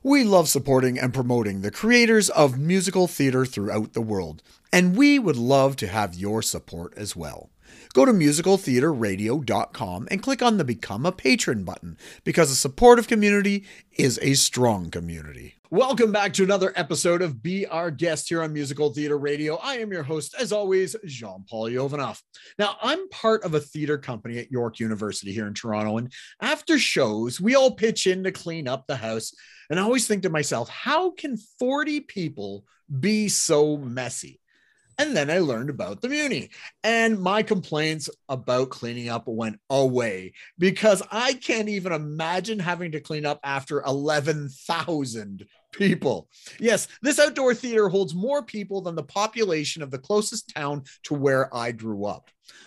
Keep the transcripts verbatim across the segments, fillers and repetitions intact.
We love supporting and promoting the creators of musical theater throughout the world, and we would love to have your support as well. Go to musical theater radio dot com and click on the Become a Patron button, because a supportive community is a strong community. Welcome back to another episode of Be Our Guest here on Musical Theater Radio. I am your host, as always, Jean-Paul Jovanoff. Now, I'm part of a theater company at York University here in Toronto, and after shows, we all pitch in to clean up the house. And I always think to myself, how can forty people be so messy? And then I learned about the Muni, and my complaints about cleaning up went away, because I can't even imagine having to clean up after eleven thousand people. Yes, this outdoor theater holds more people than the population of the closest town to where I grew up.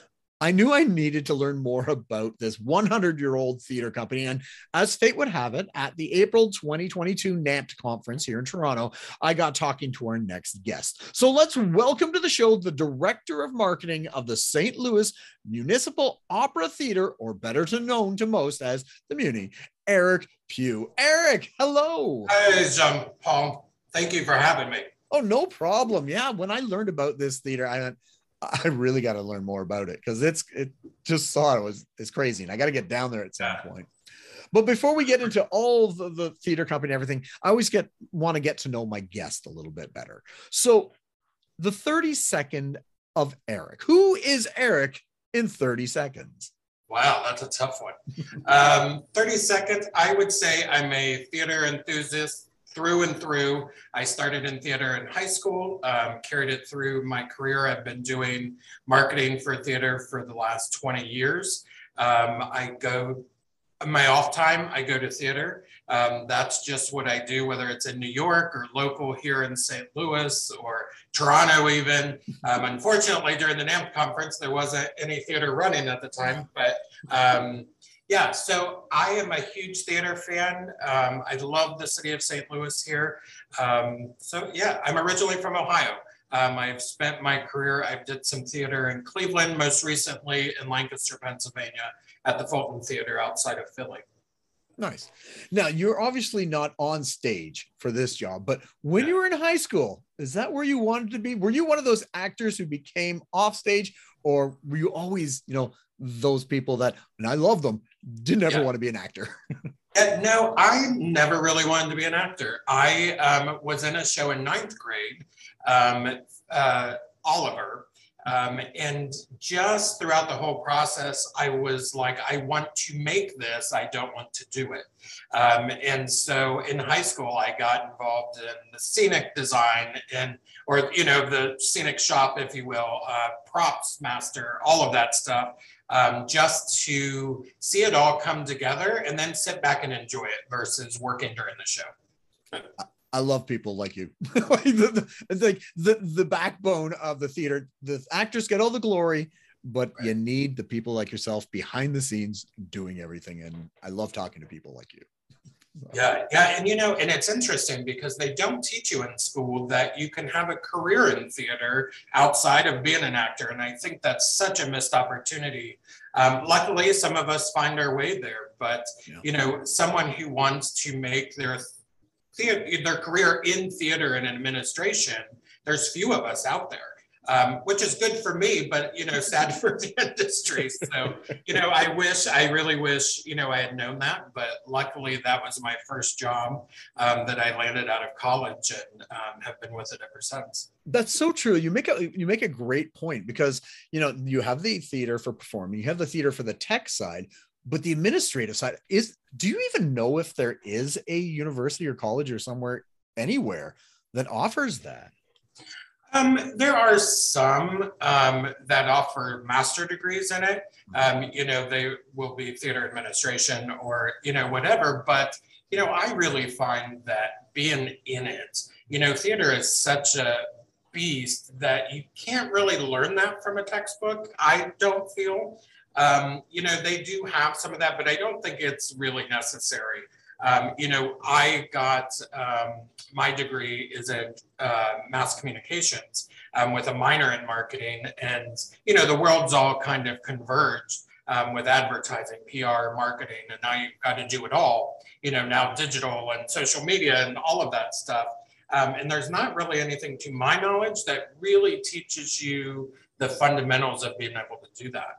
I knew I needed to learn more about this hundred-year-old theater company, and as fate would have it, at the April twenty twenty-two NAMT conference here in Toronto, I got talking to our next guest. So let's welcome to the show the Director of Marketing of the Saint Louis Municipal Opera Theater, or better to known to most as the Muni, Eric Pugh. Eric, hello. Hey, Jean-Paul. Thank you for having me. Oh, no problem. Yeah, when I learned about this theater, I went, I really got to learn more about it, because it's it just saw it was it's crazy, and I got to get down there at some yeah. point. But before we get into all the, the theater company and everything, I always get want to get to know my guest a little bit better. So the thirty second of Eric. Who is Eric in thirty seconds? Wow, that's a tough one. um, thirty seconds, I would say I'm a theater enthusiast through and through. I started in theater in high school, um, carried it through my career. I've been doing marketing for theater for the last twenty years. Um, I go, my off time, I go to theater. Um, that's just what I do, whether it's in New York or local here in Saint Louis or Toronto even. Um, unfortunately, during the NAMT conference, there wasn't any theater running at the time, but um, yeah, so I am a huge theater fan. Um, I love the city of Saint Louis here. Um, so yeah, I'm originally from Ohio. Um, I've spent my career, I did some theater in Cleveland, most recently in Lancaster, Pennsylvania, at the Fulton Theater outside of Philly. Nice. Now, you're obviously not on stage for this job, but when yeah. you were in high school, is that where you wanted to be? Were you one of those actors who became off stage, or were you always, you know, those people that, and I love them, didn't ever yeah. want to be an actor? uh, no, I never really wanted to be an actor. I um, was in a show in ninth grade, um, uh, Oliver, um, and just throughout the whole process, I was like, I want to make this, I don't want to do it. Um, and so in high school, I got involved in the scenic design and, or, you know, the scenic shop, if you will, uh, props master, all of that stuff. Um, just to see it all come together and then sit back and enjoy it versus working during the show. I love people like you. It's like the, the backbone of the theater. The actors get all the glory, but right. you need the people like yourself behind the scenes doing everything. And I love talking to people like you. Yeah, yeah, and you know, and it's interesting because they don't teach you in school that you can have a career in theater outside of being an actor, and I think that's such a missed opportunity. Um, luckily, some of us find our way there, but yeah. you know, someone who wants to make their theater, their career in theater and administration, there's few of us out there. Um, which is good for me, but, you know, sad for the industry. So, you know, I wish, I really wish, you know, I had known that, but luckily that was my first job um, that I landed out of college and um, have been with it ever since. That's so true. You make a, you make a great point, because, you know, you have the theater for performing, you have the theater for the tech side, but the administrative side is, do you even know if there is a university or college or somewhere anywhere that offers that? Um, there are some um, that offer master degrees in it. Um, you know, they will be theater administration or, you know, whatever. But, you know, I really find that being in it, you know, theater is such a beast that you can't really learn that from a textbook, I don't feel. Um, you know, they do have some of that, but I don't think it's really necessary. Um, you know, I got um, my degree is in uh, mass communications um, with a minor in marketing, and you know, the world's all kind of converged. um, with advertising, P R, marketing, and now you've got to do it all, you know, now digital and social media and all of that stuff. Um, and there's not really anything, to my knowledge, that really teaches you the fundamentals of being able to do that.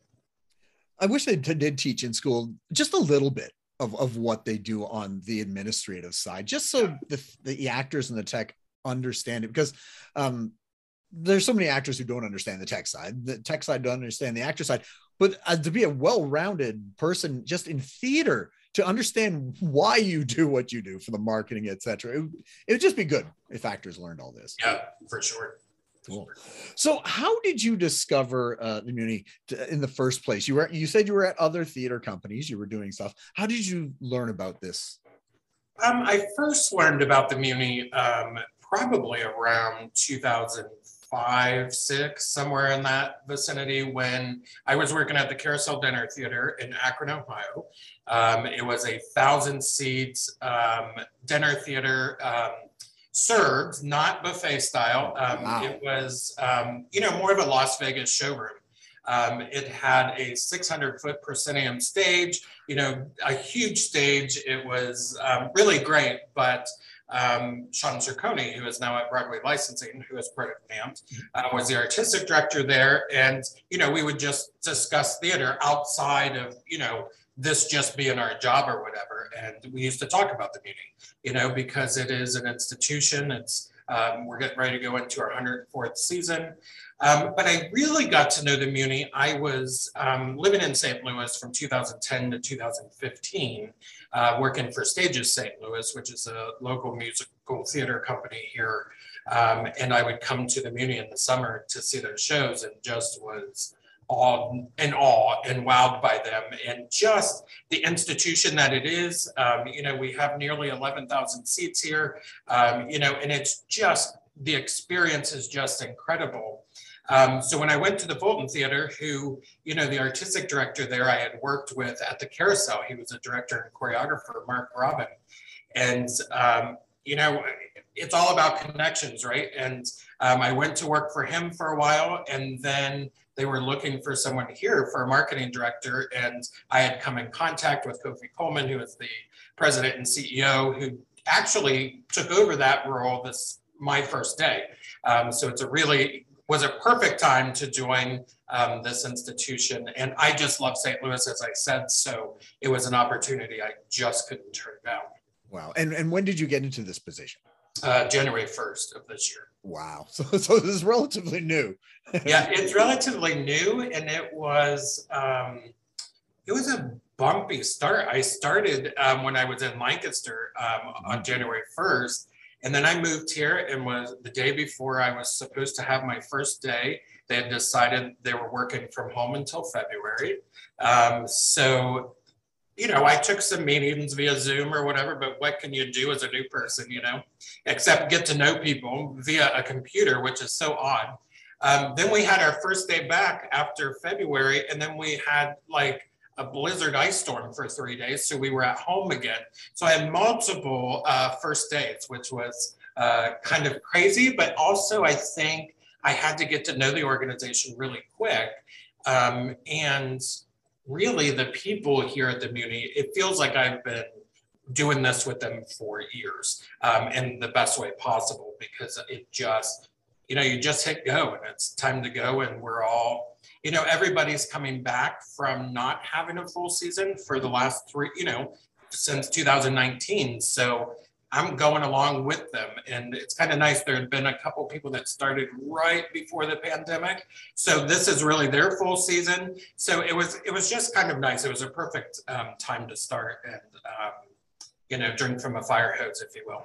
I wish they t- did teach in school just a little bit of, of what they do on the administrative side, just so the, the actors and the tech understand it, because um, there's so many actors who don't understand the tech side. The tech side don't understand the actor side, but uh, to be a well-rounded person just in theater, to understand why you do what you do for the marketing, et cetera. It, it would just be good if actors learned all this. Yeah, for sure. Cool. So how did you discover uh, the Muni to, in the first place? You were, you said you were at other theater companies, you were doing stuff. How did you learn about this? Um, I first learned about the Muni um, probably around two thousand five, six, somewhere in that vicinity, when I was working at the Carousel Dinner Theater in Akron, Ohio. Um, it was a thousand seats um, dinner theater, um, served, not buffet style. Um, wow. It was, um, you know, more of a Las Vegas showroom. Um, it had a six hundred foot proscenium stage, you know, a huge stage. It was um, really great, but um, Sean Cerconi, who is now at Broadway Licensing, who is part of NAMT, uh, was the artistic director there. And, you know, we would just discuss theater outside of, you know, this just being our job or whatever. And we used to talk about the Muni, you know, because it is an institution. It's, um, we're getting ready to go into our one hundred fourth season. Um, but I really got to know the Muni. I was um, living in Saint Louis from two thousand ten to two thousand fifteen, uh, working for Stages Saint Louis, which is a local musical theater company here. Um, and I would come to the Muni in the summer to see their shows, and just was awe and awe and wowed by them, and just the institution that it is. Um, you know, we have nearly eleven thousand seats here, um, you know, and it's just, the experience is just incredible. Um, so when I went to the Fulton Theater, who, you know, the artistic director there I had worked with at the Carousel, he was a director and choreographer, Mark Robin. And, um, you know, it's all about connections, right? And um, I went to work for him for a while, and then they were looking for someone here for a marketing director. And I had come in contact with Kofi Coleman, who is the president and C E O, who actually took over that role this my first day. Um, so it's a really, was a perfect time to join um, this institution. And I just love Saint Louis, as I said, so it was an opportunity I just couldn't turn down. Wow. And, and when did you get into this position? Uh, January first of this year. Wow. So, so this is relatively new. Yeah, it's relatively new, and it was, um, it was a bumpy start. I started um, when I was in Lancaster um, on January first. And then I moved here, and was the day before I was supposed to have my first day, they had decided they were working from home until February. Um, so, you know, I took some meetings via Zoom or whatever, but what can you do as a new person, you know, except get to know people via a computer, which is so odd. Um, then we had our first day back after February, and then we had like a blizzard ice storm for three days. So we were at home again. So I had multiple uh, first days, which was uh, kind of crazy, but also I think I had to get to know the organization really quick. Um, and really the people here at the Muni, it feels like I've been doing this with them for years, um, in the best way possible, because it just, you know, you just hit go and it's time to go, and we're all, you know, everybody's coming back from not having a full season for the last three, you know, since two thousand nineteen. So I'm going along with them, and it's kind of nice. There had been a couple people that started right before the pandemic. So this is really their full season. So it was, it was just kind of nice. It was a perfect um, time to start and, um, you know, drink from a fire hose, if you will.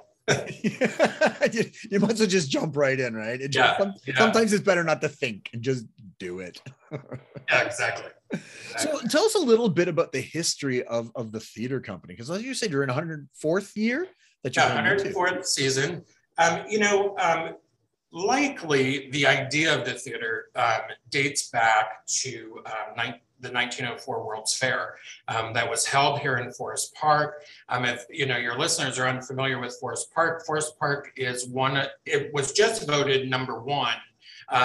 you, you might as well just jump right in, right? It just, yeah, some, yeah. Sometimes it's better not to think and just do it. Yeah, exactly. exactly. So tell us a little bit about the history of, of the theater company, because as you said, you're in one hundred fourth year that you're yeah, one hundred fourth season. Um, you know, um, likely the idea of the theater um, dates back to um, ni- the nineteen oh four World's Fair um, that was held here in Forest Park. Um, if you know your listeners are unfamiliar with Forest Park, Forest Park is one. It was just voted number one um,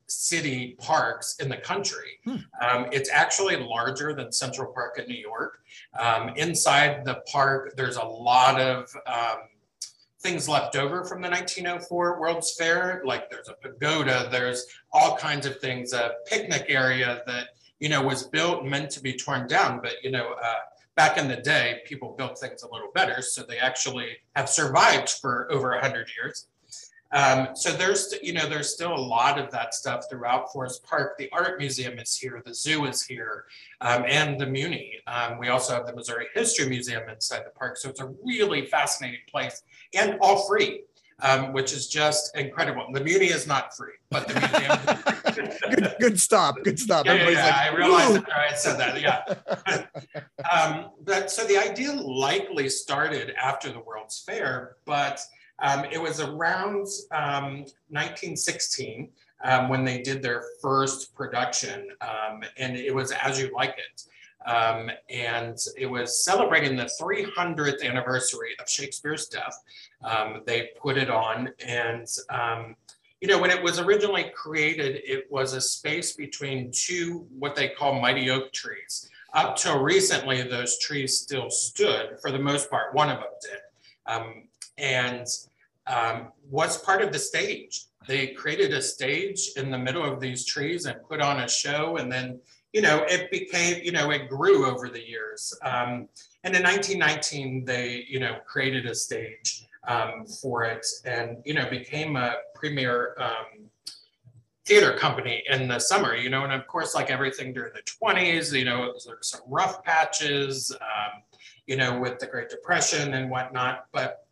city parks in the country. Hmm. Um, it's actually larger than Central Park in New York. Um, inside the park, there's a lot of um, things left over from the nineteen oh four World's Fair. Like there's a pagoda, there's all kinds of things, a picnic area that, you know, was built and meant to be torn down. But, you know, uh, back in the day, people built things a little better. So they actually have survived for over a hundred years. Um, so there's, you know, there's still a lot of that stuff throughout Forest Park. The art museum is here, the zoo is here, um, and the Muni. Um, we also have the Missouri History Museum inside the park. So it's a really fascinating place and all free, um, which is just incredible. The Muni is not free, but the museum. good, good stop, good stop. Yeah, yeah, yeah. Like, I realized that I said that, yeah. um, but so the idea likely started after the World's Fair, but Um, it was around um, nineteen sixteen um, when they did their first production, um, and it was As You Like It. Um, and it was celebrating the three hundredth anniversary of Shakespeare's death. Um, they put it on, and um, you know, when it was originally created, it was a space between two what they call mighty oak trees. Up till recently, those trees still stood. For the most part, one of them did. Um, and um, was part of the stage. They created a stage in the middle of these trees and put on a show, and then, you know, it became, you know, it grew over the years. Um, and in nineteen nineteen, they, you know, created a stage um, for it, and, you know, became a premier um, theater company in the summer, you know, and of course, like everything during the twenties, you know, there were some rough patches, um, you know, with the Great Depression and whatnot, but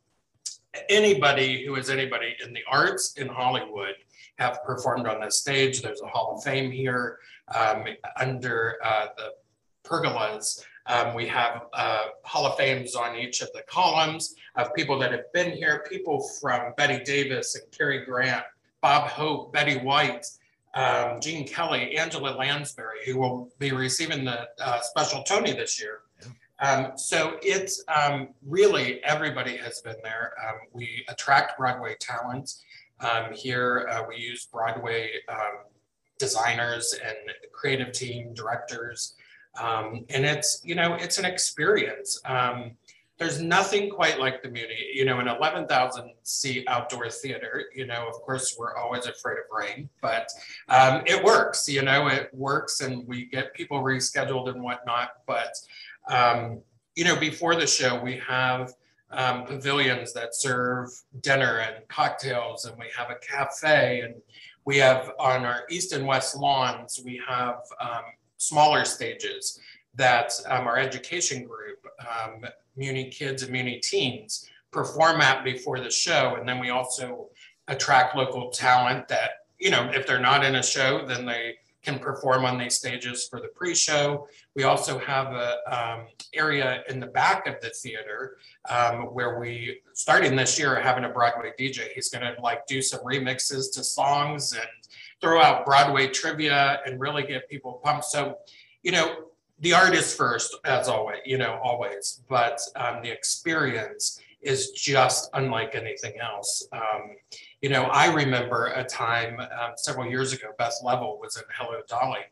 anybody who is anybody in the arts in Hollywood have performed on this stage. There's a Hall of Fame here um, under uh, the pergolas. Um, we have uh, Hall of Fames on each of the columns of people that have been here, people from Bette Davis and Cary Grant, Bob Hope, Betty White, um, Gene Kelly, Angela Lansbury, who will be receiving the uh, special Tony this year. Um, so it's um, really, everybody has been there. Um, we attract Broadway talent. Um, here uh, we use Broadway um, designers and creative team directors. Um, and it's, you know, it's an experience. Um, there's nothing quite like the Muni, you know, an eleven thousand seat outdoor theater. You know, of course, we're always afraid of rain, but um, it works, you know, it works, and we get people rescheduled and whatnot. But, um, you know, before the show, we have um, pavilions that serve dinner and cocktails, and we have a cafe, and we have on our east and west lawns, we have um, smaller stages that um, our education group, um, Muni Kids and Muni Teens, perform at before the show. And then we also attract local talent that, you know, if they're not in a show, then they can perform on these stages for the pre-show. We also have a um, area in the back of the theater um, where we, starting this year, are having a Broadway D J. He's gonna like do some remixes to songs and throw out Broadway trivia and really get people pumped. So, you know, the art is first, as always, you know, always, but um, the experience is just unlike anything else. Um, you know, I remember a time um, several years ago, Beth Level was in Hello Dolly,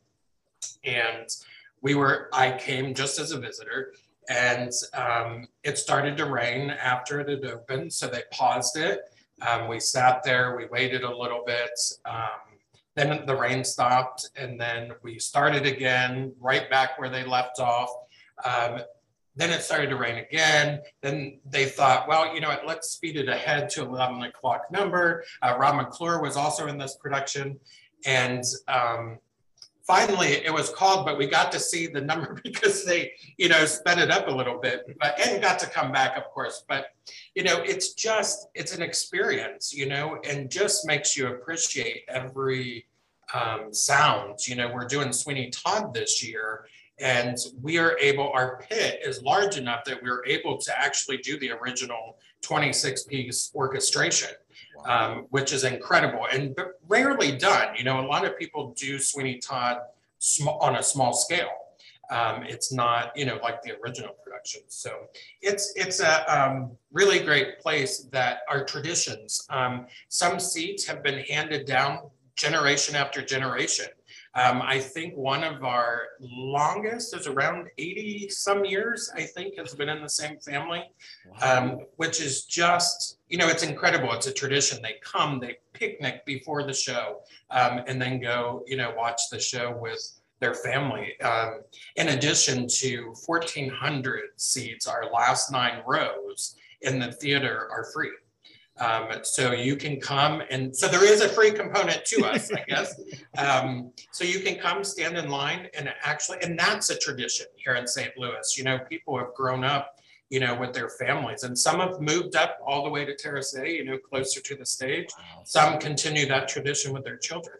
and we were, I came just as a visitor, and um, it started to rain after it had opened, so they paused it. Um, we sat there, we waited a little bit, um, then the rain stopped, and then we started again, right back where they left off. Um, then it started to rain again. Then they thought, well, you know what, let's speed it ahead to eleven o'clock number. Uh, Rob McClure was also in this production. And um, finally it was called, but we got to see the number because they, you know, sped it up a little bit, but and got to come back, of course. But, you know, it's just, it's an experience, you know, and just makes you appreciate every um, sound. You know, we're doing Sweeney Todd this year, and we are able, our pit is large enough that we're able to actually do the original twenty-six piece orchestration, wow. um, which is incredible and rarely done. You know, a lot of people do Sweeney Todd sm- on a small scale. Um, it's not, you know, like the original production. So it's it's a um, really great place that our traditions, um, some seats have been handed down generation after generation. Um, I think one of our longest is around eighty some years, I think, has been in the same family, Wow. um, which is just, you know, it's incredible. It's a tradition. They come, they picnic before the show, um, and then go, you know, watch the show with their family. Um, in addition to fourteen hundred seats, our last nine rows in the theater are free. Um, so you can come, and so there is a free component to us, I guess. Um, so you can come stand in line and actually, and that's a tradition here in Saint Louis. You know, people have grown up, you know, with their families, and some have moved up all the way to Terrace A, you know, closer to the stage. Wow. Some continue that tradition with their children.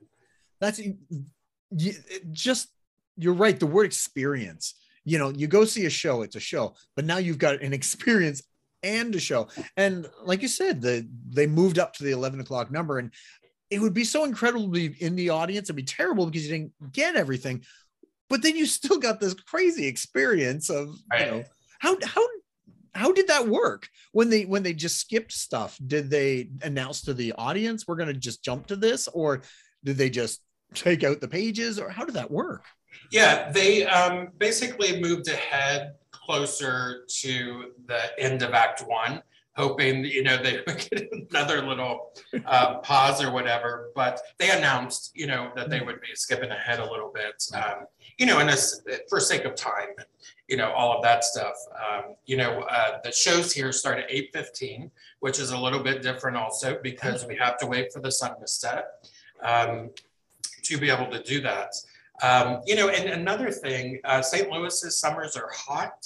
That's you, just, you're right. The word experience, you know, you go see a show, it's a show, but now you've got an experience and a show. And like you said, the, they moved up to the eleven o'clock number, and it would be so incredible to be in the audience. It'd be terrible because you didn't get everything, but then you still got this crazy experience of, right. you know, how, how, how did that work when they, when they just skipped stuff? Did they announce to the audience, we're going to just jump to this, or did they just take out the pages, or how did that work? Yeah, they um, basically moved ahead closer to the end of Act One, hoping, you know, they would get another little uh, pause or whatever. But they announced, you know, that they would be skipping ahead a little bit, um, you know, and for sake of time, and, you know, all of that stuff. Um, you know, uh, the shows here start at eight fifteen, which is a little bit different also because we have to wait for the sun to set um, to be able to do that. Um, you know, and another thing, uh, Saint Louis's summers are hot.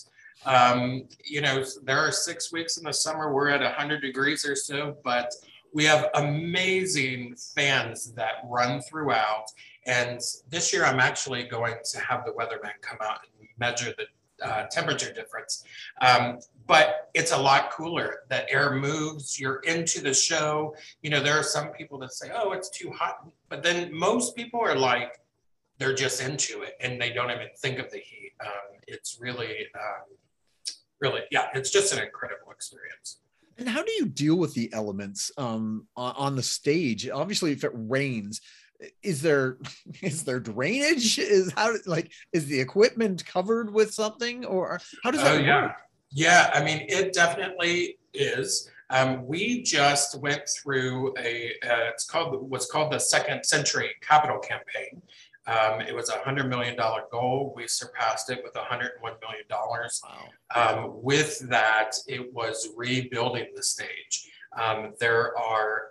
Um, you know, there are six weeks in the summer, we're at one hundred degrees or so, but we have amazing fans that run throughout. And this year I'm actually going to have the weatherman come out and measure the uh, temperature difference. Um, but it's a lot cooler. The air moves, you're into the show. You know, there are some people that say, oh, it's too hot. But then most people are like, they're just into it and they don't even think of the heat. Um, it's really, um, really, yeah, it's just an incredible experience. And how do you deal with the elements um, on, on the stage? Obviously, if it rains, is there is there drainage? Is how like is the equipment covered with something, or how does that oh, yeah. work? Yeah, I mean, it definitely is. Um, we just went through a uh, it's called what's called the Second Century Capital Campaign. Um, it was a one hundred million dollars goal. We surpassed it with one hundred one million dollars. Wow. Um, with that, it was rebuilding the stage. Um, there are,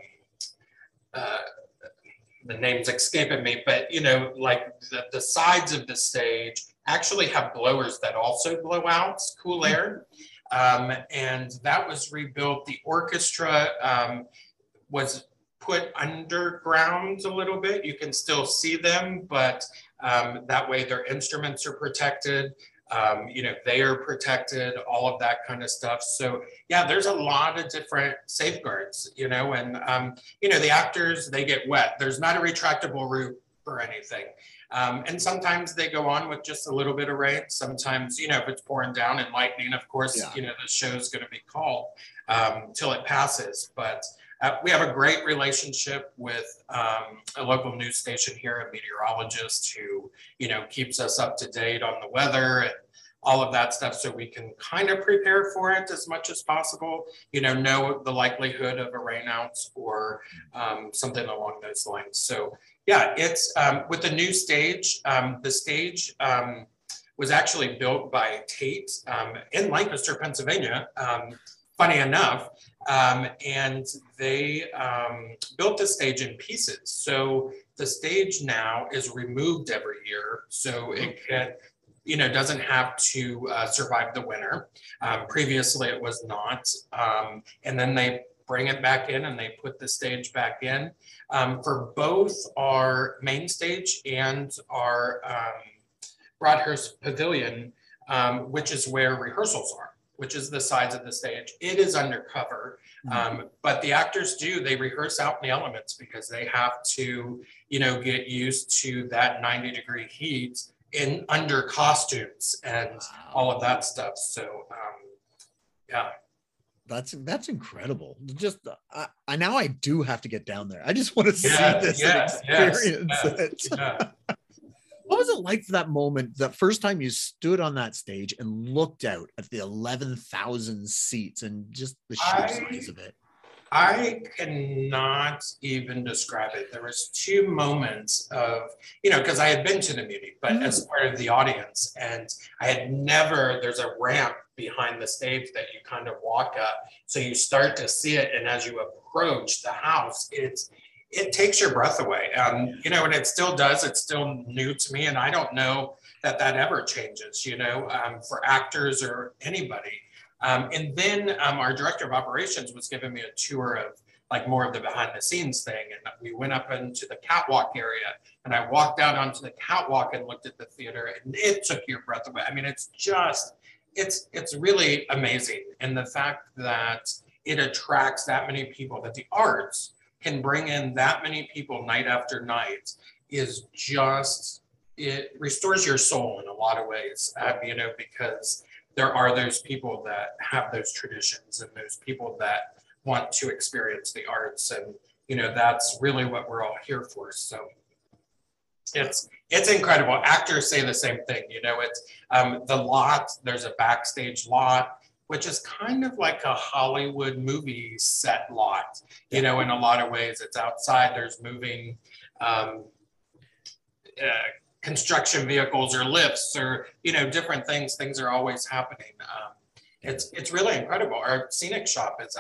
um, uh, the name's escaping me, but you know, like the, the sides of the stage actually have blowers that also blow out cool air. Um, and that was rebuilt. The orchestra um, was put underground a little bit. You can still see them, but um, that way their instruments are protected. Um, you know, they are protected, all of that kind of stuff. So yeah, there's a lot of different safeguards, you know, and, um, you know, the actors, they get wet. There's not a retractable roof or anything. Um, and sometimes they go on with just a little bit of rain. Sometimes, you know, if it's pouring down and lightning, of course, yeah. you know, the show is going to be called um, till it passes. But Uh, we have a great relationship with um, a local news station here, a meteorologist who, you know, keeps us up to date on the weather and all of that stuff, so we can kind of prepare for it as much as possible, you know, know the likelihood of a rainout or um, something along those lines. So yeah, it's um, with the new stage, um, the stage um, was actually built by Tate um, in Lancaster, Pennsylvania, um, funny enough. Um, and they um, built the stage in pieces. So the stage now is removed every year. So it can, you know, doesn't have to uh, survive the winter. Um, previously it was not. Um, and then they bring it back in and they put the stage back in. Um, for both our main stage and our um, Broadhurst Pavilion, um, which is where rehearsals are, which is the sides of the stage. It is undercover, mm-hmm. um, but the actors do, they rehearse out in the elements because they have to, you know, get used to that ninety degree heat in under costumes and wow. all of that stuff. So, um, yeah. That's that's incredible. Just I, I now I do have to get down there. I just want to Yeah, see this and yes, yes, experience yes, it. yeah. What was it like for that moment, the first time you stood on that stage and looked out at the eleven thousand seats and just the sheer I, size of it? I cannot even describe it. There was two moments of, you know, because I had been to the meeting, but mm. as part of the audience, and I had never, there's a ramp behind the stage that you kind of walk up. So you start to see it. And as you approach the house, it's, it takes your breath away. Um, you know, and it still does. It's still new to me. And I don't know that that ever changes, you know, um, for actors or anybody. Um, and then um, our director of operations was giving me a tour of like more of the behind the scenes thing. And we went up into the catwalk area and I walked out onto the catwalk and looked at the theater and it took your breath away. I mean, it's just, it's, it's really amazing. And the fact that it attracts that many people, that the arts can bring in that many people night after night is just, it restores your soul in a lot of ways, uh, you know, because there are those people that have those traditions and those people that want to experience the arts. And, you know, that's really what we're all here for. So it's, it's incredible. Actors say the same thing, you know, it's um, the lot, there's a backstage lot, which is kind of like a Hollywood movie set lot, you know, in a lot of ways. It's outside, there's moving, um, uh, construction vehicles or lifts or, you know, different things, things are always happening. Um, it's, it's really incredible. Our scenic shop is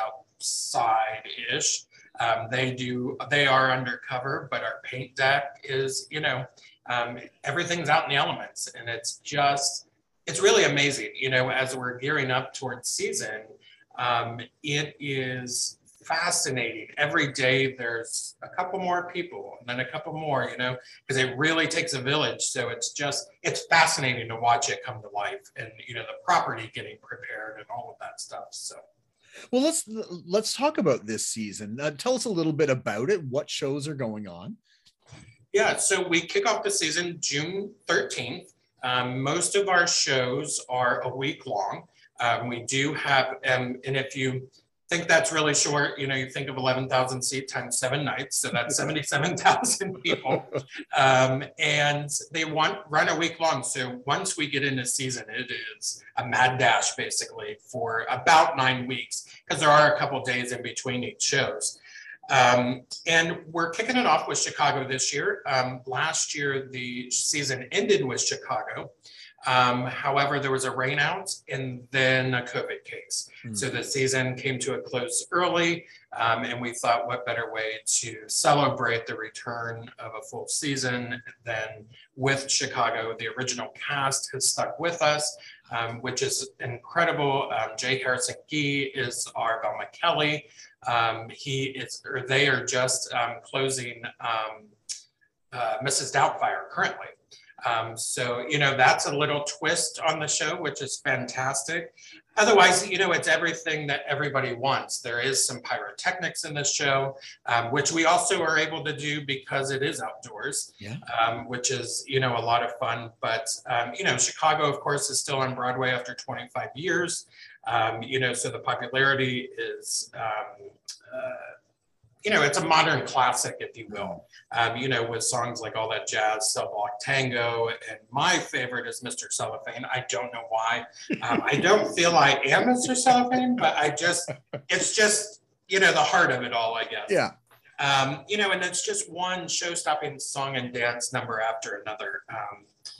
outside-ish. Um, they do, they are undercover, but our paint deck is, you know, um, everything's out in the elements and it's just, it's really amazing. You know, as we're gearing up towards season, um, it is fascinating. Every day there's a couple more people and then a couple more, you know, because it really takes a village. So it's just, it's fascinating to watch it come to life and, you know, the property getting prepared and all of that stuff. So. Well, let's, let's talk about this season. Uh, tell us a little bit about it. What shows are going on? Yeah, so we kick off the season June thirteenth. Um, most of our shows are a week long. Um, we do have, um, and if you think that's really short, you know, you think of eleven thousand seat times seven nights. So that's seventy-seven thousand people. Um, and they want run a week long. So once we get into season, it is a mad dash basically for about nine weeks because there are a couple days in between each shows. Um, and we're kicking it off with Chicago this year. Um, last year, the season ended with Chicago. Um, however, there was a rainout and then a COVID case. Mm-hmm. So the season came to a close early, um, and we thought what better way to celebrate the return of a full season than with Chicago. The original cast has stuck with us, um, which is incredible. Um, Jay Harrison Gee is our Velma Kelly. Um, he is, or they are just um, closing um, uh, Missus Doubtfire currently. Um, so, you know, that's a little twist on the show, which is fantastic. Otherwise, you know, it's everything that everybody wants. There is some pyrotechnics in this show, um, which we also are able to do because it is outdoors, yeah. um, which is, you know, a lot of fun. But, um, you know, Chicago, of course, is still on Broadway after twenty-five years. Um, you know, so the popularity is, um, uh, you know, it's a modern classic, if you will, um, you know, with songs like All That Jazz, Cell Block Tango, and my favorite is Mister Cellophane. I don't know why. Um, I don't feel I am Mister Cellophane, but I just, it's just, you know, the heart of it all, I guess. Yeah. Um, you know, and it's just one show-stopping song and dance number after another. Um,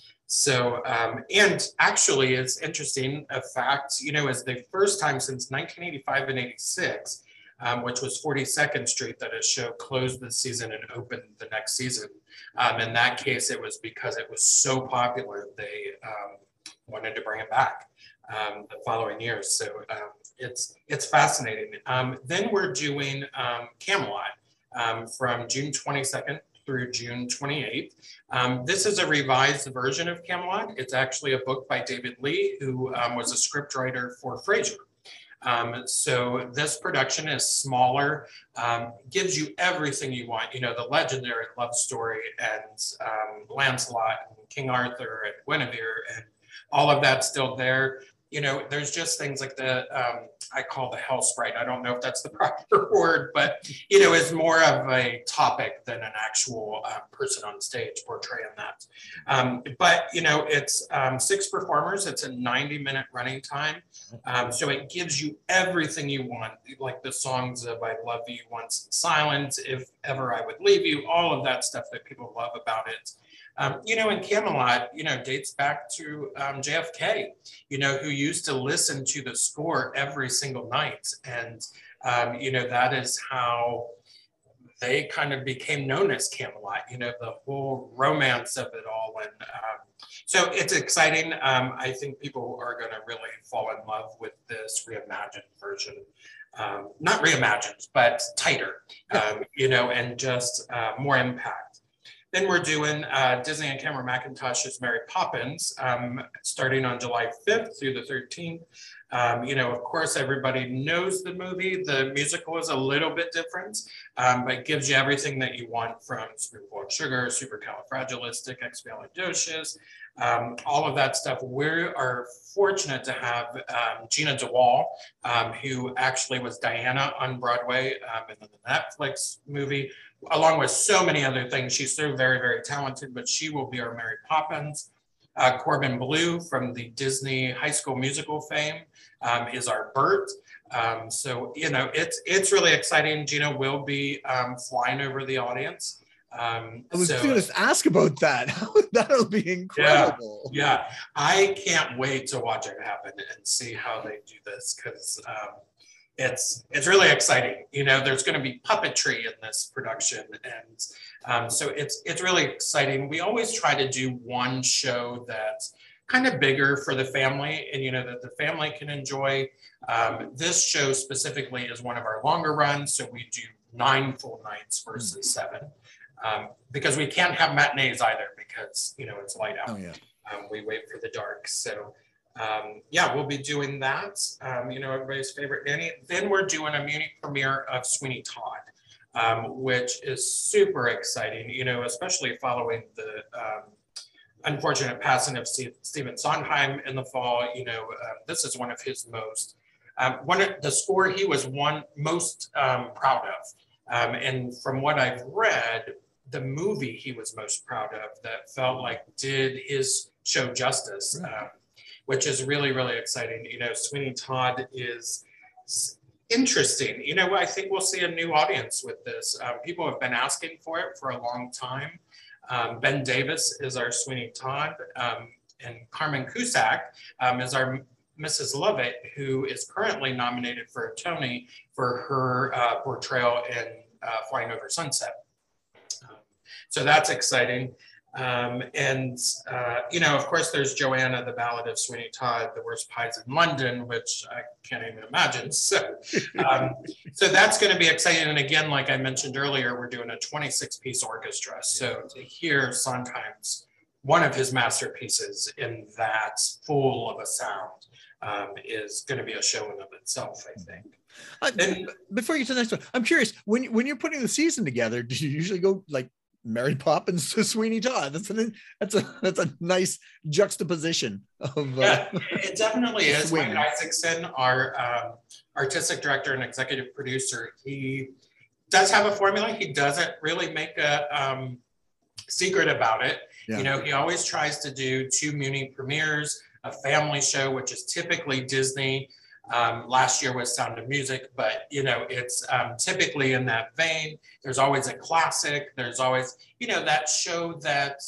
So, um, and actually it's interesting, a fact, you know, is the first time since nineteen eighty-five and eighty-six, um, which was forty-second Street, that a show closed this season and opened the next season. Um, in that case, it was because it was so popular, they um, wanted to bring it back um, the following years. So um, it's, it's fascinating. Um, then we're doing um, Camelot um, from June twenty-second through June twenty-eighth. Um, this is a revised version of Camelot. It's actually a book by David Lee, who um, was a scriptwriter for Frasier. Um, so this production is smaller, um, gives you everything you want, you know, the legendary love story and um, Lancelot and King Arthur and Guinevere and all of that's still there. you know, there's just things like the, um, I call the hell sprite. I don't know if that's the proper word, but, you know, is more of a topic than an actual uh, person on stage portraying that. Um, but, you know, it's um, six performers. It's a ninety minute running time. Um, so it gives you everything you want, like the songs of I Love You Once in Silence, If Ever I Would Leave You, all of that stuff that people love about it. Um, you know, and Camelot, you know, dates back to um, J F K, you know, who used to listen to the score every single night. And, um, you know, that is how they kind of became known as Camelot, you know, the whole romance of it all. And um, so it's exciting. Um, I think people are going to really fall in love with this reimagined version. Um, not reimagined, but tighter, um, you know, and just uh, more impact. Then we're doing uh, Disney and Cameron Mackintosh's Mary Poppins, um, starting on July fifth through the thirteenth. Um, you know, of course, everybody knows the movie. The musical is a little bit different, um, but it gives you everything that you want from Spoonful of Sugar, Supercalifragilisticexpialidocious, um, all of that stuff. We are fortunate to have um, Gina DeWall, um, who actually was Diana on Broadway um, in the Netflix movie, along with so many other things. She's so very, very talented, but she will be our Mary Poppins. Uh, Corbin Bleu from the Disney High School Musical fame um, is our Bert. Um, so, you know, it's it's really exciting. Gina will be um, flying over the audience. Um, I was so, going to ask about that. That'll be incredible. Yeah, yeah, I can't wait to watch it happen and see how they do this, because um, it's it's really exciting. You know, there's going to be puppetry in this production, and um, so it's it's really exciting. We always try to do one show that's kind of bigger for the family, and you know that the family can enjoy. Um, this show specifically is one of our longer runs, so we do nine full nights versus seven, um, because we can't have matinees either, because you know it's light out. Oh yeah. Um, we wait for the dark, so. Um, yeah, we'll be doing that. Um, you know, everybody's favorite nanny. Then we're doing a Munich premiere of Sweeney Todd, um, which is super exciting, you know, especially following the um, unfortunate passing of Steve, Stephen Sondheim in the fall. You know, uh, this is one of his most, um, one of the score he was one most um, proud of. Um, and from what I've read, the movie he was most proud of that felt like did his show justice. Um, which is really, really exciting. You know, Sweeney Todd is interesting. You know, I think we'll see a new audience with this. Um, people have been asking for it for a long time. Um, Ben Davis is our Sweeney Todd, um, and Carmen Cusack um, is our Missus Lovett, who is currently nominated for a Tony for her uh, portrayal in uh, Flying Over Sunset. Um, so that's exciting. Um, and, uh, you know, of course, there's Joanna, the Ballad of Sweeney Todd, The Worst Pies in London, which I can't even imagine. So, um, so that's going to be exciting. And again, like I mentioned earlier, we're doing a twenty-six piece orchestra. So to hear Sondheim's, one of his masterpieces in that full of a sound um, is going to be a show in of itself, I think. Uh, and, before you get to the next one, I'm curious, when, when you're putting the season together, do you usually go like Mary Poppins to Sweeney Todd? That's a that's a that's a nice juxtaposition of. Uh, yeah, it definitely is. swing. Mike Isaacson, our um, artistic director and executive producer, he does have a formula. He doesn't really make a um, secret about it. Yeah. You know, he always tries to do two Muni premieres, a family show, which is typically Disney. Um, last year was Sound of Music, but you know, it's um, typically in that vein. There's always a classic. There's always, you know, that show that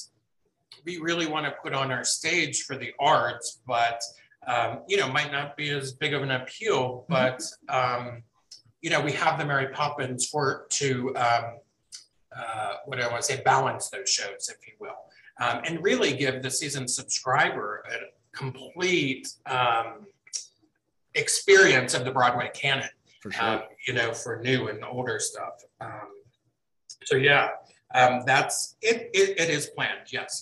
we really want to put on our stage for the arts, but um, you know, might not be as big of an appeal. But um, you know, we have the Mary Poppins for to um, uh, what do I want to say, balance those shows, if you will, um, and really give the season subscriber a complete. Um, experience of the Broadway canon, for sure. um, you know, for new and older stuff. Um, so yeah, um, that's it, it. It is planned, yes.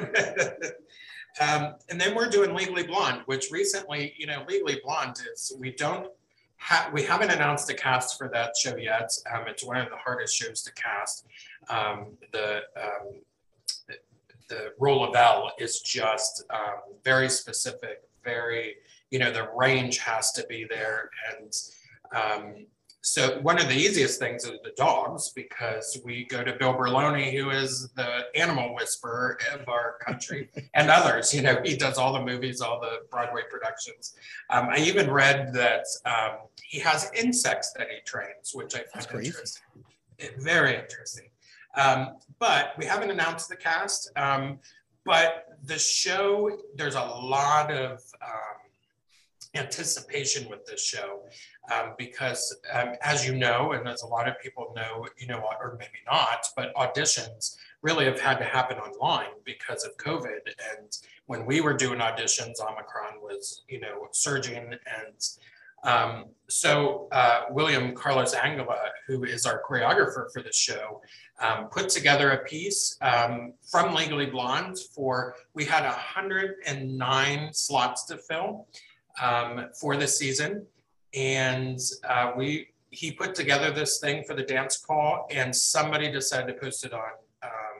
um, and then we're doing Legally Blonde, which recently, you know, Legally Blonde is we don't have we haven't announced a cast for that show yet. Um, it's one of the hardest shows to cast. Um, the um, the role of Elle is just um, very specific, very you know, the range has to be there. And um, so one of the easiest things is the dogs, because we go to Bill Berloni, who is the animal whisperer of our country, and others. You know, he does all the movies, all the Broadway productions. Um, I even read that um, he has insects that he trains, which I find interesting. Very interesting. Um, but we haven't announced the cast. Um, but the show, there's a lot of um, anticipation with this show. Um, because um, as you know, and as a lot of people know, you know, or maybe not, but auditions really have had to happen online because of COVID. And when we were doing auditions, Omicron was, you know, surging. And um, so uh, William Carlos Angela, who is our choreographer for the show, um, put together a piece um, from Legally Blonde for, we had one hundred nine slots to fill um, for the season. And uh, we he put together this thing for the dance call, and somebody decided to post it on um,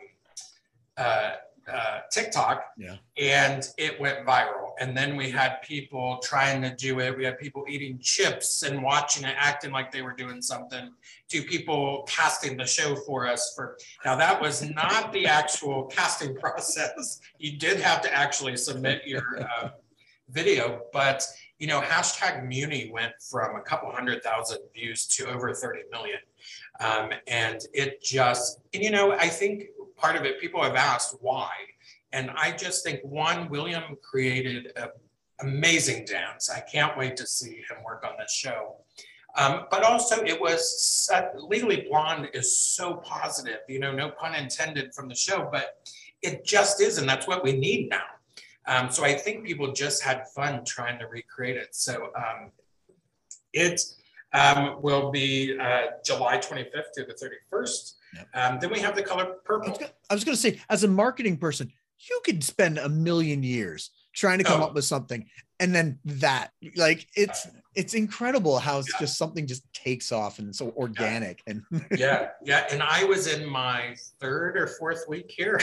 uh, uh, TikTok, yeah. and it went viral. And then we had people trying to do it. We had people eating chips and watching it, acting like they were doing something, to people casting the show for us. For now, that was not the actual casting process. You did have to actually submit your uh, video, but you know, hashtag Muni went from a couple hundred thousand views to over thirty million. Um, and it just, and you know, I think part of it, people have asked why. And I just think, one, William created an amazing dance. I can't wait to see him work on this show. Um, but also it was, uh, Legally Blonde is so positive, you know, no pun intended from the show, but it just is, and that's what we need now. Um, so I think people just had fun trying to recreate it. So um, it um, will be uh, July twenty-fifth to the thirty-first. Yep. Um, then we have the color purple. I was going to say, as a marketing person, you could spend a million years trying to come oh. up with something. And then that, like, it's, it's incredible how it's yeah. just something just takes off and so organic. Yeah. And yeah. Yeah. And I was in my third or fourth week here.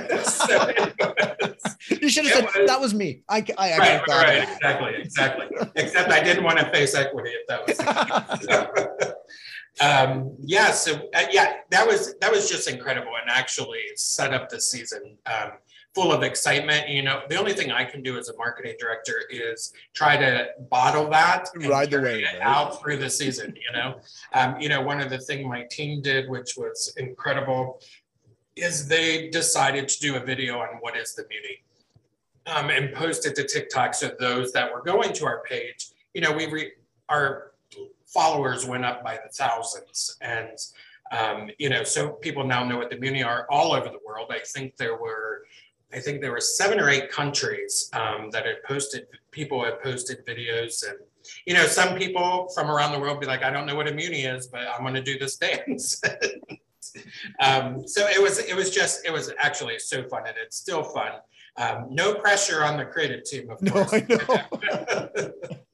So it was, you should have said, was, that was me. I, I, I right, right, exactly. Exactly. Except I didn't want to face equity if that was the case. um, yeah. So uh, yeah, that was, that was just incredible, and actually set up the season. Um, full of excitement. You know, the only thing I can do as a marketing director is try to bottle that and ride the wave it out through the season. You know, um, you know, one of the things my team did, which was incredible, is they decided to do a video on what is the Muni, um, and post it to TikTok. So those that were going to our page, you know, we re- our followers went up by the thousands, and um, you know, so people now know what the Muni are all over the world. I think there were. I think there were seven or eight countries um, that had posted, people had posted videos, and, you know, some people from around the world be like, I don't know what a Muni is, but I'm going to do this dance. um, so it was, it was just, it was actually so fun, and it's still fun. Um, no pressure on the creative team, of course. No, I know.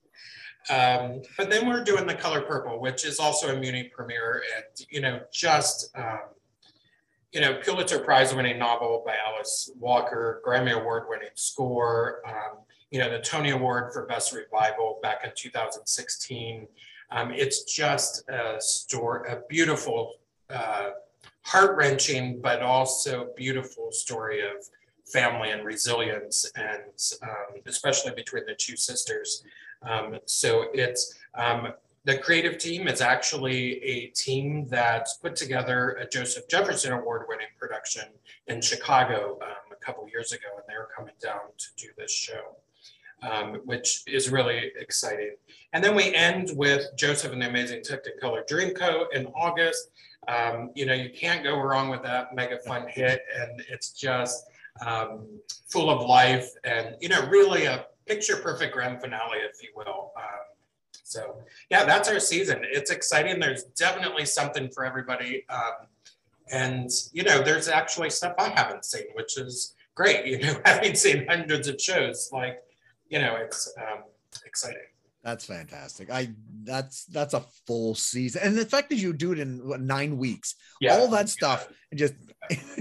um, but then we're doing the color purple, which is also a Muni premiere, and, you know, just, um, you know, Pulitzer Prize winning novel by Alice Walker, Grammy Award winning score, um, you know, the Tony Award for Best Revival back in two thousand sixteen. Um, it's just a story, a beautiful, uh, heart-wrenching, but also beautiful story of family and resilience, and um, especially between the two sisters. Um, so it's, um, the creative team is actually a team that put together a Joseph Jefferson Award-winning production in Chicago um, a couple years ago, and they're coming down to do this show, um, which is really exciting. And then we end with Joseph and the Amazing Technicolor Dreamcoat in August. Um, you know, you can't go wrong with that mega fun hit, and it's just um, full of life, and, you know, really a picture-perfect grand finale, if you will. Um, So yeah, that's our season. It's exciting. There's definitely something for everybody. Um, and, you know, there's actually stuff I haven't seen, which is great. You know, having seen hundreds of shows, like, you know, it's um, exciting. That's fantastic. I that's that's a full season. And the fact that you do it in what, nine weeks, yeah. all that stuff, yeah. and just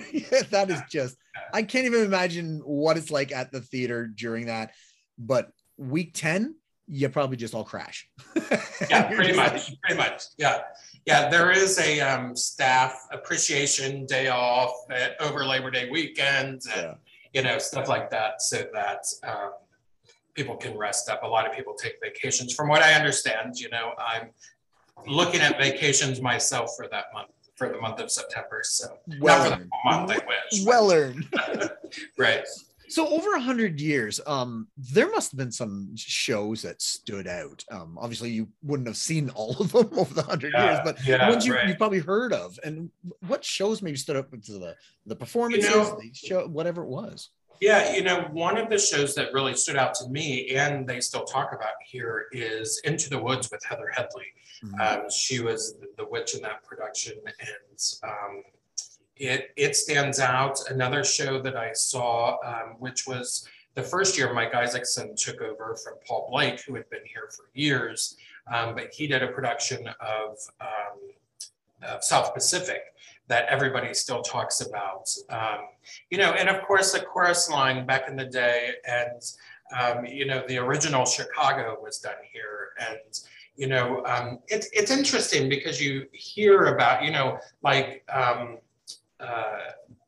that is just, I can't even imagine what it's like at the theater during that. But week ten, you probably just all crash. Yeah, pretty much, like... pretty much. Yeah. Yeah, there is a um, staff appreciation day off at, over Labor Day weekend and, yeah. you know, stuff like that, so that um, people can rest up. A lot of people take vacations. From what I understand, you know, I'm looking at vacations myself for that month, for the month of September. So well not for the whole month, I wish. Well earned. Right. So over a hundred years, um, there must have been some shows that stood out. Um, obviously, you wouldn't have seen all of them over the hundred yeah, years, but yeah, ones you, right. you've probably heard of. And what shows maybe stood up to the the performances, you know, the show, whatever it was? Yeah, you know, one of the shows that really stood out to me, and they still talk about here, is Into the Woods with Heather Headley. Mm-hmm. Um, she was the witch in that production, and um, It, it stands out. Another show that I saw, um, which was the first year Mike Isaacson took over from Paul Blake, who had been here for years, um, but he did a production of, um, of South Pacific that everybody still talks about. Um, you know, and of course the chorus line back in the day, and um, you know, the original Chicago was done here. And you know, um, it, it's interesting because you hear about, you know, like, um, Uh,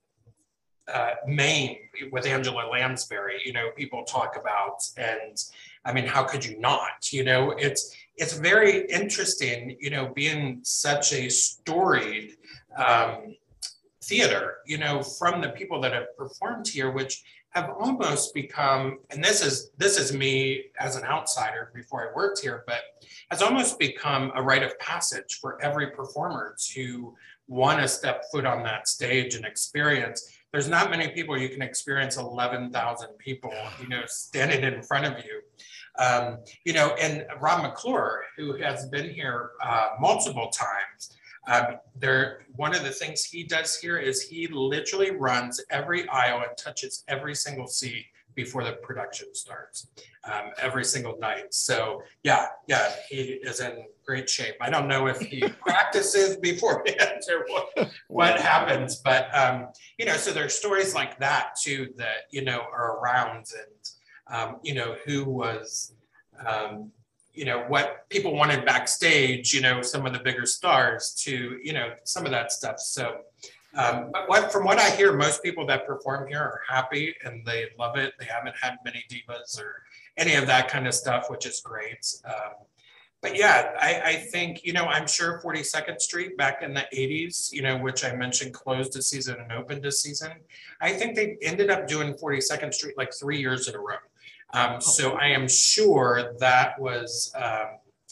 uh, Maine with Angela Lansbury, you know, people talk about, and I mean, how could you not? You know, it's it's very interesting, you know, being such a storied um, theater, you know, from the people that have performed here, which have almost become, and this is this is me as an outsider before I worked here, but has almost become a rite of passage for every performer to want to step foot on that stage and experience. There's not many people you can experience eleven thousand people, you know, standing in front of you. Um, you know, and Rob McClure, who has been here uh, multiple times, um, there, one of the things he does here is he literally runs every aisle and touches every single seat before the production starts, um, every single night. So yeah, yeah, he is in great shape. I don't know if he practices beforehand or what, what happens, but um, you know, so there's stories like that too that, you know, are around, and um, you know, who was, um, you know, what people wanted backstage, you know, some of the bigger stars to, you know, some of that stuff. So Um, but what, from what I hear, most people that perform here are happy and they love it. They haven't had many divas or any of that kind of stuff, which is great. Um, but yeah, I, I think, you know, I'm sure forty-second Street back in the eighties, you know, which I mentioned closed a season and opened a season. I think they ended up doing forty-second Street like three years in a row. Um, so I am sure that was um,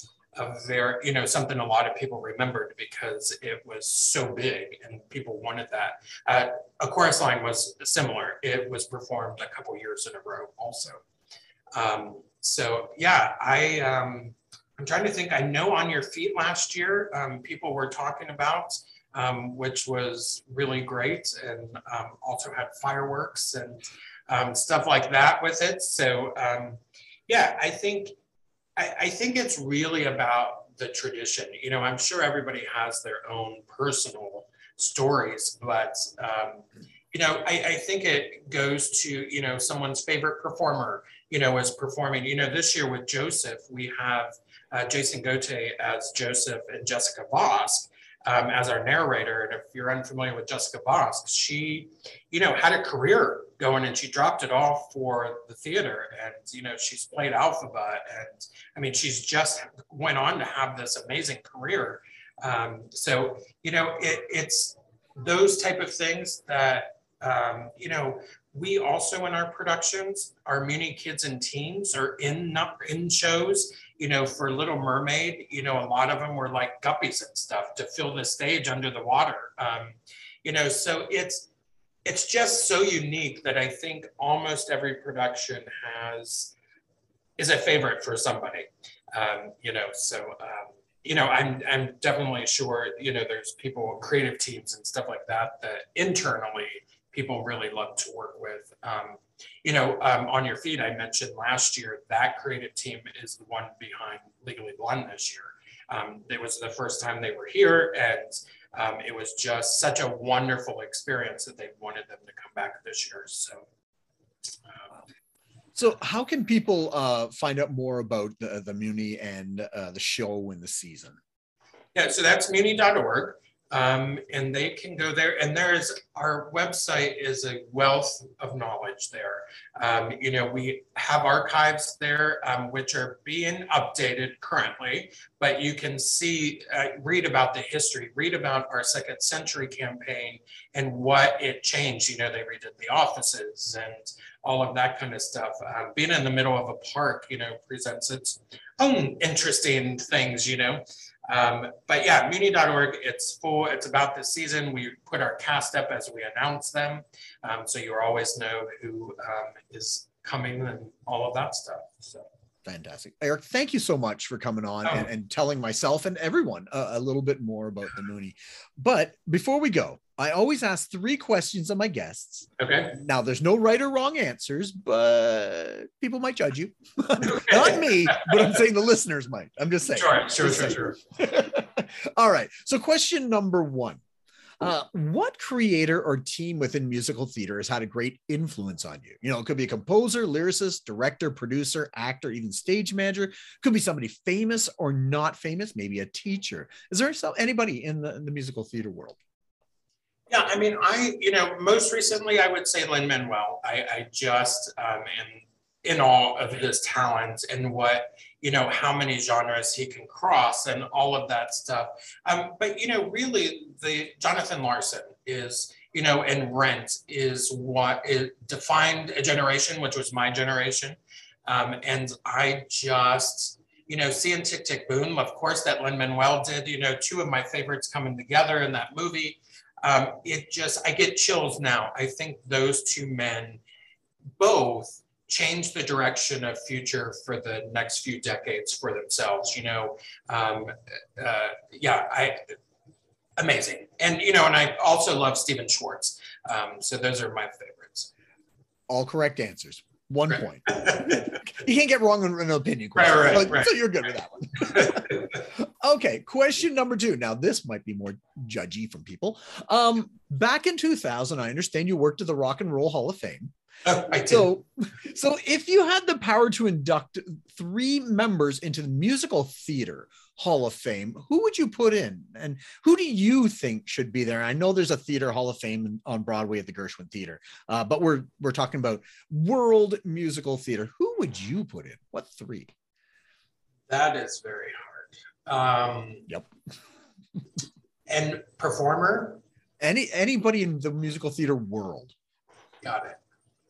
a very, you know, something a lot of people remembered because it was so big and people wanted that. Uh, A Chorus Line was similar. It was performed a couple years in a row also. Um, so yeah, I, um, I'm trying to think, I know On Your Feet last year, um, people were talking about, um, which was really great, and um, also had fireworks and um, stuff like that with it. So um, yeah, I think, I, I think it's really about the tradition. You know, I'm sure everybody has their own personal stories, but, um, you know, I, I think it goes to, you know, someone's favorite performer, you know, is performing. You know, this year with Joseph, we have uh, Jason Gote as Joseph and Jessica Vosk um, as our narrator. And if you're unfamiliar with Jessica Vosk, she, you know, had a career going and she dropped it all for the theater. And, you know, she's played Alphaba, and I mean, she's just went on to have this amazing career. Um, so, you know, it, it's those type of things that, um, you know, we also in our productions, our Muni kids and teens are in, in shows, you know, for Little Mermaid, you know, a lot of them were like guppies and stuff to fill the stage under the water. Um, you know, so it's, it's just so unique that I think almost every production has, is a favorite for somebody, um, you know, so, um, you know, I'm, I'm definitely sure, you know, there's people, creative teams and stuff like that, that internally people really love to work with. Um, you know, um, On Your Feet, I mentioned last year, that creative team is the one behind Legally Blonde this year. Um, it was the first time they were here, and um, it was just such a wonderful experience that they wanted them to come back this year. So. Um, So how can people uh, find out more about the, the Muni and uh, the show and the season? Yeah, so that's muni dot org. Um, and they can go there, and there's our website is a wealth of knowledge there. Um, you know, we have archives there, um, which are being updated currently, but you can see, uh, read about the history, read about our second century campaign and what it changed. You know, they redid the offices and all of that kind of stuff. Um, being in the middle of a park, you know, presents its own interesting things, you know. Um, but yeah, muni dot org, it's full, it's about this season. We put our cast up as we announce them. Um, so you always know who um, is coming and all of that stuff. So. Fantastic. Eric, thank you so much for coming on oh. and, and telling myself and everyone a, a little bit more about the Muni. But before we go, I always ask three questions of my guests. Okay. Now, there's no right or wrong answers, but people might judge you. Not me, but I'm saying the listeners might. I'm just saying. Sure, sure, just sure, saying. sure. All right. So question number one. Uh, what creator or team within musical theater has had a great influence on you? You know, it could be a composer, lyricist, director, producer, actor, even stage manager. Could be somebody famous or not famous, maybe a teacher. Is there so, anybody in the, in the musical theater world? Yeah, I mean, I, you know, most recently I would say Lin-Manuel. I, I just um, am in awe of his talent and what, you know, how many genres he can cross and all of that stuff. Um, but, you know, really the Jonathan Larson is, you know, and Rent is what it defined a generation, which was my generation. Um, and I just, you know, seeing Tick, Tick, Boom, of course, that Lin-Manuel did, you know, two of my favorites coming together in that movie. Um, it just, I get chills now. I think those two men both changed the direction of future for the next few decades for themselves, you know. Um, uh, yeah, I, amazing. And, you know, and I also love Stephen Schwartz. Um, so those are my favorites. All correct answers. One right. point. You can't get wrong on an opinion question. Right, right, like, right. So you're good with that one. Okay, question number two. Now, this might be more judgy from people. Um, back in two thousand, I understand you worked at the Rock and Roll Hall of Fame. Oh, I did. So, so if you had the power to induct three members into the Musical Theater Hall of Fame, who would you put in? And who do you think should be there? I know there's a theater Hall of Fame on Broadway at the Gershwin Theater, uh, but we're we're talking about world musical theater. Who would you put in? What three? That is very hard. Um, yep. And performer? Any anybody in the musical theater world. Got it.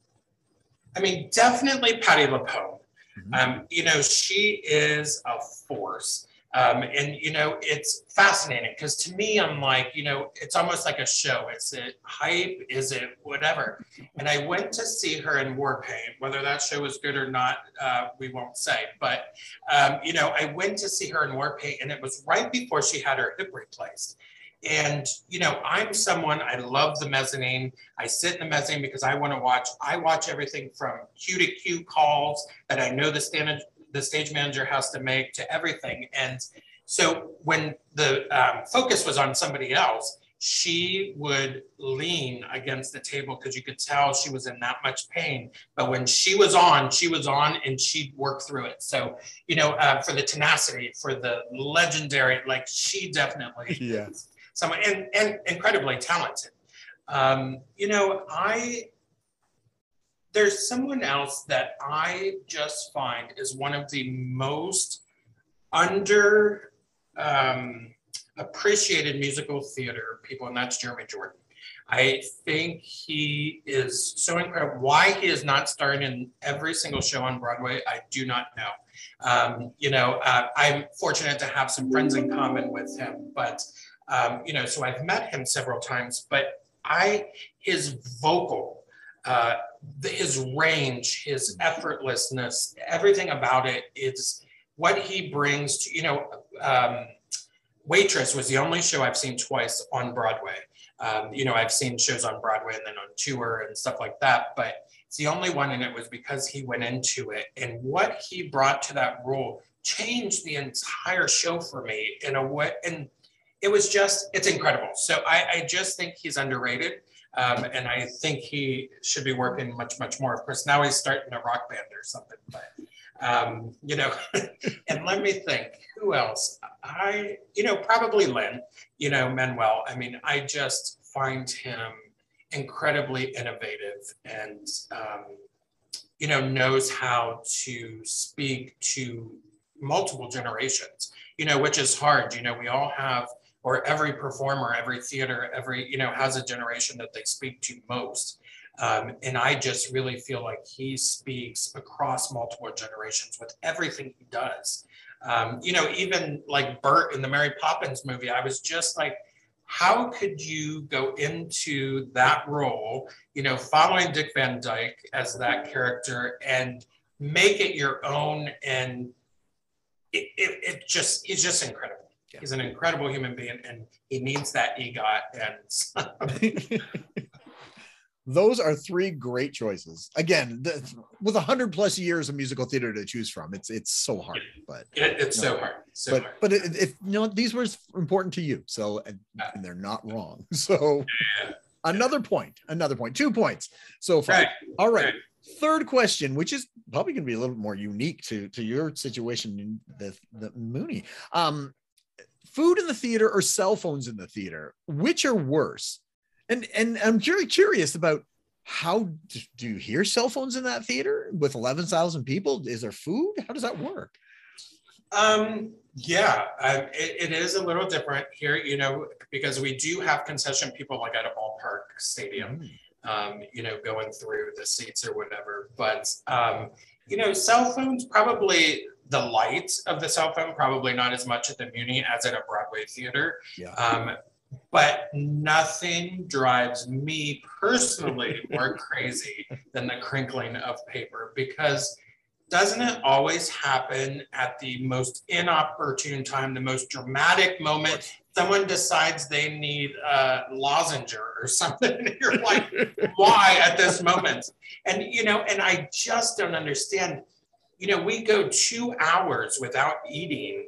I mean, definitely Patti LuPone. Mm-hmm. Um, you know, she is a force. Um, and, you know, it's fascinating because to me, I'm like, you know, it's almost like a show. Is it hype? Is it whatever? And I went to see her in War Paint. Whether that show was good or not, uh, we won't say. But, um, you know, I went to see her in War Paint, and it was right before she had her hip replaced. And, you know, I'm someone, I love the mezzanine. I sit in the mezzanine because I want to watch, I watch everything from cue to cue calls that I know the stand, the stage manager has to make to everything. And so when the um, focus was on somebody else, she would lean against the table because you could tell she was in that much pain. But when she was on, she was on and she'd work through it. So, you know, uh, for the tenacity, for the legendary, like she definitely yeah. is someone and, and incredibly talented. Um, you know, I, there's someone else that I just find is one of the most under um, appreciated musical theater people, and that's Jeremy Jordan. I think he is so incredible. Why he is not starring in every single show on Broadway, I do not know. Um, you know, uh, I'm fortunate to have some friends in common with him, but um, you know, so I've met him several times, but I, his vocal, uh, the, his range, his effortlessness, everything about it is what he brings to, you know, um, Waitress was the only show I've seen twice on Broadway. Um, you know, I've seen shows on Broadway and then on tour and stuff like that, but it's the only one, and it was because he went into it. And what he brought to that role changed the entire show for me in a way, and it was just, it's incredible. So I, I just think he's underrated. Um, and I think he should be working much, much more. Of course, now he's starting a rock band or something, but, um, you know, and let me think, who else? I, you know, probably Lin, you know, Manuel. I mean, I just find him incredibly innovative and, um, you know, knows how to speak to multiple generations, you know, which is hard. You know, we all have, or every performer, every theater, every, you know, has a generation that they speak to most. Um, and I just really feel like he speaks across multiple generations with everything he does. Um, you know, even like Bert in the Mary Poppins movie, I was just like, how could you go into that role, you know, following Dick Van Dyke as that character and make it your own? And it, it, it just, he's just incredible. Yeah. He's an incredible human being, and he needs that EGOT. And those are three great choices. Again, the, with a hundred plus years of musical theater to choose from, it's it's so hard. But it, it's no. so hard. So but hard. but it, if you know, these were important to you, so and, and they're not wrong. So yeah. another point, another point, two points so far. Right. All right. Right. Third question, which is probably going to be a little more unique to to your situation in the the Mooney. Um, food in the theater or cell phones in the theater, which are worse? And and I'm very curious about how do you hear cell phones in that theater with eleven thousand people? Is there food? How does that work? Um, yeah, uh, it, it is a little different here, you know, because we do have concession people like at a ballpark stadium, mm. um, you know, going through the seats or whatever. But, um, you know, cell phones, probably the light of the cell phone, probably not as much at the Muni as at a Broadway theater. Yeah. Um, but nothing drives me personally more crazy than the crinkling of paper, because doesn't it always happen at the most inopportune time, the most dramatic moment? Someone decides they need a lozenge or something, and you're like, why at this moment? And, you know, and I just don't understand, you know, we go two hours without eating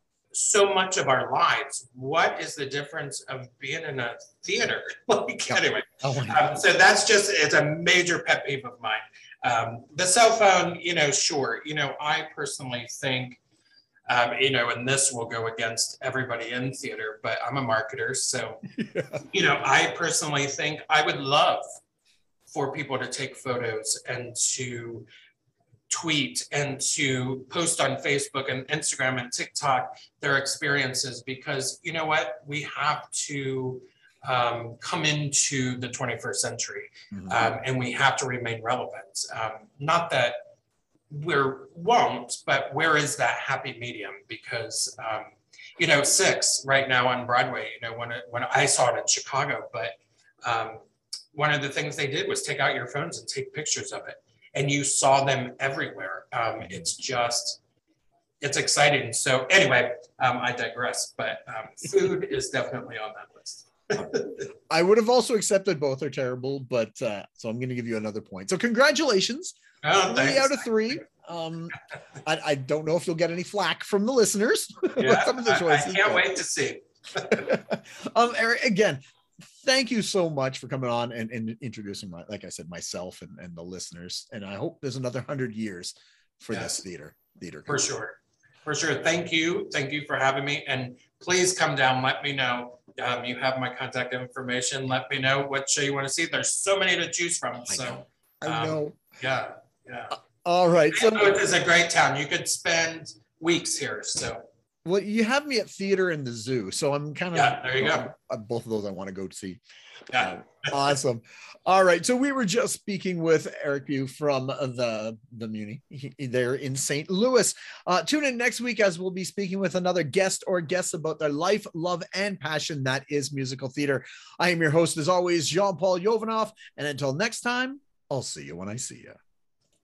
so much of our lives. What is the difference of being in a theater? Like, anyway, oh, um, so that's just, it's a major pet peeve of mine. Um, the cell phone, you know, sure. You know, I personally think, um, you know, and this will go against everybody in theater, but I'm a marketer. So, yeah. you know, I personally think I would love for people to take photos and to tweet and to post on Facebook and Instagram and TikTok their experiences, because you know what, we have to um, come into the twenty-first century, mm-hmm. um, and we have to remain relevant. Um, not that we're won't, but where is that happy medium? Because um, you know, Six right now on Broadway, you know, when it, when I saw it in Chicago, but um, one of the things they did was take out your phones and take pictures of it. And you saw them everywhere. Um, it's just, it's exciting. So anyway, um, I digress, but um, food is definitely on that list. I would have also accepted both are terrible, but uh, so I'm going to give you another point. So congratulations. Oh, three out of three. Um, I, I don't know if you'll get any flack from the listeners. Yeah, some of the choices, I, I can't but... wait to see. um, Eric, again, thank you so much for coming on and, and introducing my, like I said, myself and, and the listeners. And I hope there's another hundred years for yes. this theater. Theater. For sure. For sure. Thank you. Thank you for having me. And please come down. Let me know. Um, you have my contact information. Let me know what show you want to see. There's so many to choose from. So, I know. I know. Um, yeah. Yeah. Uh, all right. So it is a great town. You could spend weeks here. So. Well, you have me at theater and the zoo, so I'm kind of yeah, there you uh, go. Both of those I want to go to see. Yeah, uh, awesome. All right, so we were just speaking with Eric Pugh from the the Muni. He, they're in Saint Louis. Uh, tune in next week as we'll be speaking with another guest or guests about their life, love, and passion that is musical theater. I am your host, as always, Jean-Paul Jovanov, and until next time, I'll see you when I see you.